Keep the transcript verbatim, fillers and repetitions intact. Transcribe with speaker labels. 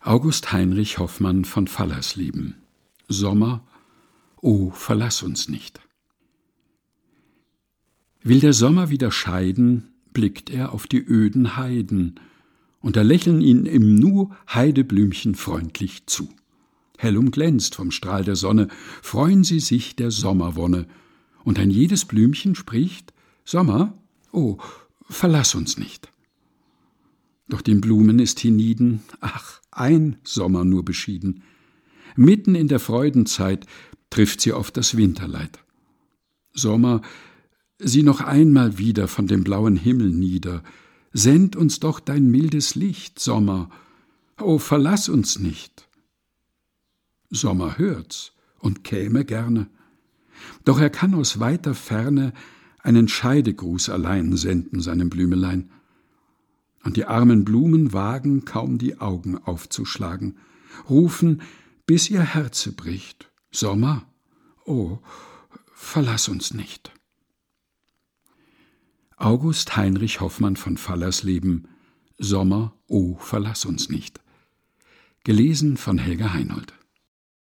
Speaker 1: August Heinrich Hoffmann von Fallersleben. Sommer, o verlass uns nicht. Will der Sommer wieder scheiden, blickt er auf die öden Heiden, und da lächeln ihn im Nu Heideblümchen freundlich zu. Hell umglänzt vom Strahl der Sonne, freuen sie sich der Sommerwonne, und ein jedes Blümchen spricht: Sommer, o verlass uns nicht. Doch den Blumen ist hienieden, ach, ein Sommer nur beschieden. Mitten in der Freudenzeit trifft sie oft das Winterleid. Sommer, sieh noch einmal wieder von dem blauen Himmel nieder, send uns doch dein mildes Licht, Sommer, o verlass uns nicht. Sommer hört's und käme gerne, doch er kann aus weiter Ferne einen Scheidegruß allein senden seinem Blümelein. Und die armen Blumen wagen kaum die Augen aufzuschlagen, rufen, bis ihr Herze bricht: Sommer, o verlass uns nicht. August Heinrich Hoffmann von Fallersleben. Sommer, o verlass uns nicht. Gelesen von Helga Heinold.